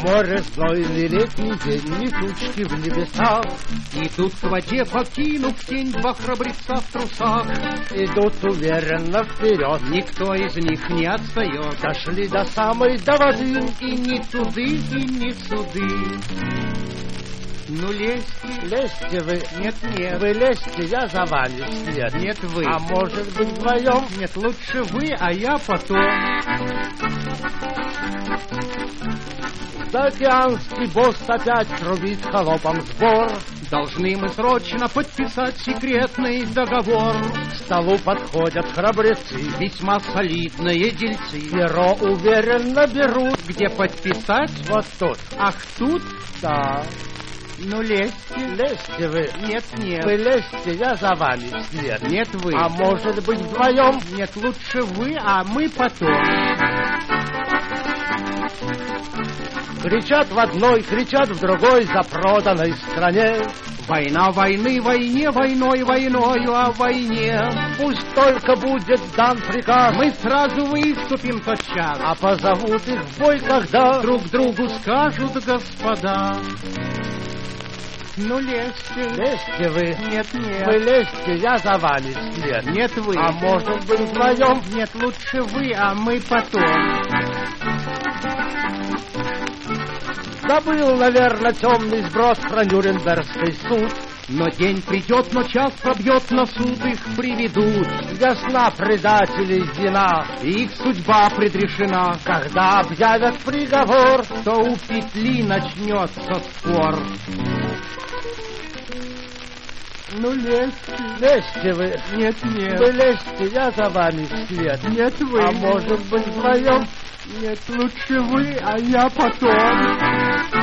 море знойный летний день, ни тучки в небесах. Идут к воде, покинув тень, два храбреца в трусах. Идут уверенно вперед, Никто из них не отстает. дошли до самой до воды. И ни туды, и ни суды. Ну лезьте. Лезьте вы, Нет, нет. вы лезьте, я за вами вслед. Нет, вы. А может быть вдвоем? Нет, лучше вы, а я потом. Заокеанский босс опять трубит холопом сбор. Должны мы срочно подписать секретный договор. К столу подходят храбрецы, Весьма солидные дельцы. перо уверенно берут. Где подписать? Вот тут. Ах, тут? Да, Ну лезьте. лезьте вы. Нет, нет. Вы лезьте, я за вами вслед. Нет, вы. А может быть вдвоем? Нет, лучше вы, а мы потом. Кричат в одной, кричат в другой запроданной стране. Война войны, войне, войной, войною о войне. Пусть только будет дан приказ, Мы сразу выступим тотчас. а позовут их в бой, когда Друг другу скажут господа. Ну лезьте. лезьте вы. Нет, нет. Вы лезьте, я за вами вслед. Нет, вы. А может быть вдвоем? Нет, лучше вы, а мы потом. Забыл, наверное, темный сброс про Нюрнбергский суд. Но день придет, но час пробьет, на суд их приведут. Весна предателей вина. И их судьба предрешена. Когда объявят приговор, То у петли начнется спор. Ну лезьте. лезьте вы. Нет, нет. Вы лезьте, я за вами вслед. Нет, вы. А может быть вдвоем? Нет, лучше вы, а я потом.